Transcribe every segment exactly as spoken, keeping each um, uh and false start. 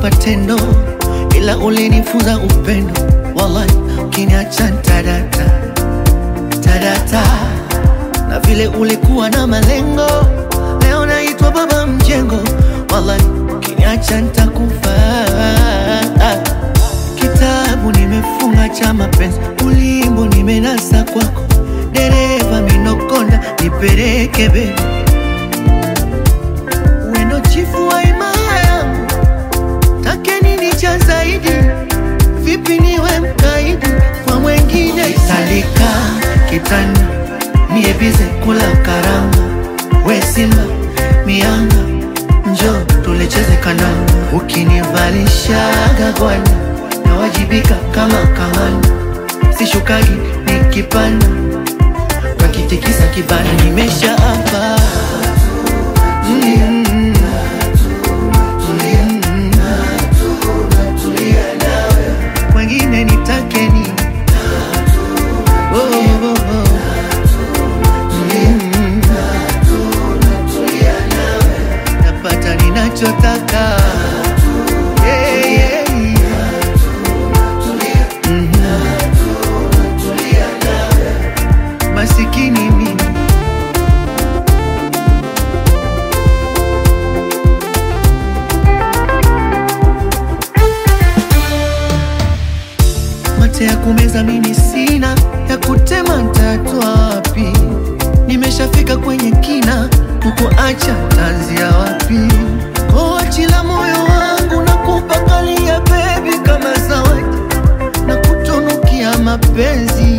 kwa tendo, ila ulinifunza upendo. Wallahi ukiniacha tadata tadata, na vile ulikuwa na malengo, leo naitwa baba mjengo. Wallahi ukiniacha nitakufa. Kitabu nimefunga cha mapenzi, ulimbo nimenasa kwako. Dereva minokonda nipeleke baby, wendo chifu wa imaya, take nini cha zaidi? Vipi niwe mkaidi kwa mwengine? Salika kitani niebize kula karanga, we simba mianga, njo tulecheze kandanda. Ukinivalishaga gwana na wajibika kama kahani, sishukagi nikipanda, kakitikisa kibana nimesha hapa. mm. Wengine nitake ni oh, oh, oh. Mm. Napata ninachotaka. Yeah, yeah. Mm. Masikini mimi, mate ya kumeza mini sina, ya kutema nitatoa wapi? Nimeshafika kwenye kina, kukuacha tanzia wapi? Koachila moyo wangu na kupakalia baby kama zawadi, na kutunukia mapenzi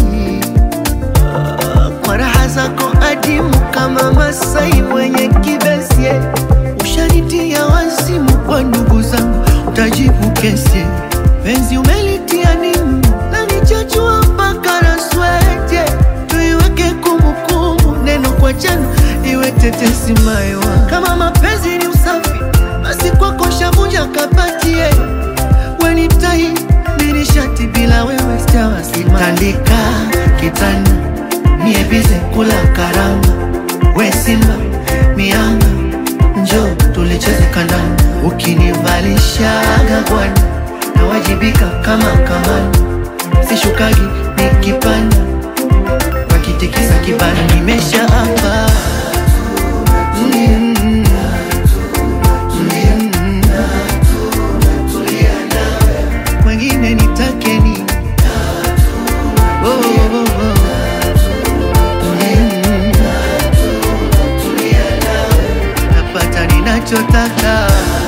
kwa raha zako adimu kama Masai mwenye kibesi. Ushanitia wazimu kwa ndugu zangu, utajibu kesi. Penzi umelitia nimu na nichachua mpaka na swete, tuiweke kumbukumbu, neno kwa jana iwe tetesi maiwa. Kama mapenzi ni usafi, basi kwako shavunja kabati. Wenitai nirishati bila wewe sitawasima. Tandika kitani niebize kula karanga, we simba mianga, njo tulecheze kandanda. Ukinivalishaga gwana na wajibika kama kamani, sishukagi nikipanda, wakitikisa kibana nimesha hapa. mm. mm. Wengine nitake ni oh, oh, oh. Mm. Napata ninachotaka.